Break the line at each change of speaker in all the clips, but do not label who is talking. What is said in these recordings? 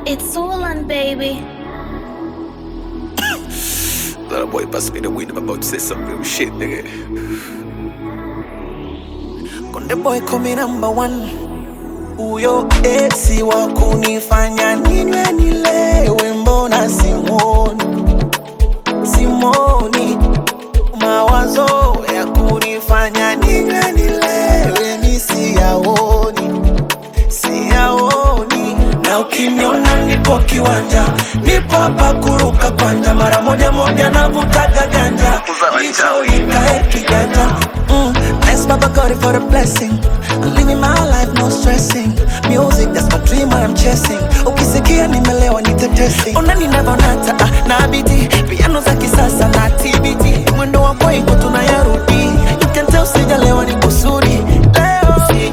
It's Orlan, baby.
That boy pass me the weed. I'm about to say some real shit, nigga.
Konde boy come number one. Uyo esi wa kunifanya ninywe nilewe, mbona simoni mawazo ya kunifanya ninywe nilewe, mi siyaoni. Na ukiniona nipo kiwanja, nipo hapa kuruka kwanja, mara moja navutaga ganja, hicho ikae kiganja. Thanks Baba God for the blessing. I'm living my life, no stressing. Music, that's my dream, what I'm chasing. Ukisikia nimelewa nitetesi. Unani navonata, na biti piano za kisasa na TBT. Mwendo wa kwenye tunayarudi. You can tell sijalewa ni kusudi. Leo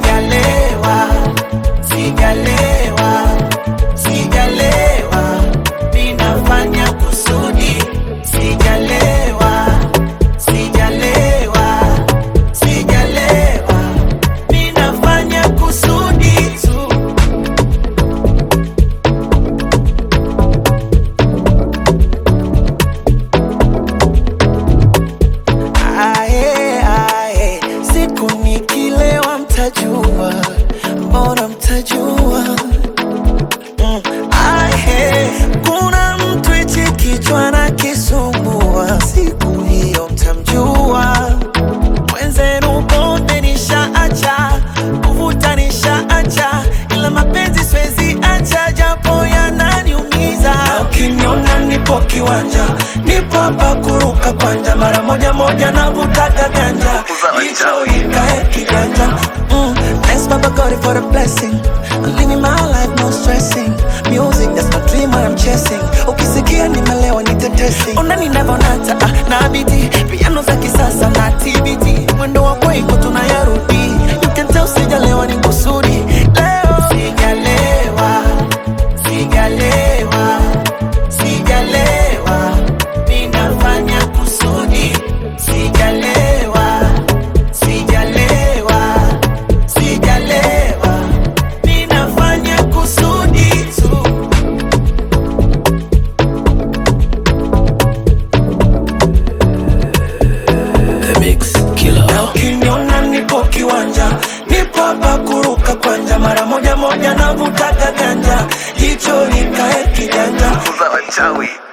sijalewa ninafanya kusudi. Sijalewa ninafanya kusudi tu. Ae, siku nikilewa mtajua, mbona mtajua. Kuna mtu eti kichwa na kisumbua, siku hiyo mtamjua. Mwenzenu pombe nishaacha, kuvuta nishaacha, ila mapenzi siwezi acha, japo yananiumiza. Na ukiniona nipo kiwanja, nipo hapa kuruka kwanja, mara moja navutaga ganja, hicho ikae kiganja. Thanks Baba God for the blessing. I'm living my life, no stressing. Music, that's my dream, what I'm chasing. Ukisikia nimelewa nitetesi. Unani navonata, na biti piano za kisasa na TBT. Mwendo wa kwenye tunayarudi. You can tell sijalewa ni kusudi. Leo sijalewa ninafanya kusudi. Sijalewa ninafanya kusudi tu.
The Mix Killer.
Na ukiniona nipo kiwanja, nipo hapa kuruka kwanja, mara moja navutaga ganja, hicho ikae kiganja.
Wachawi.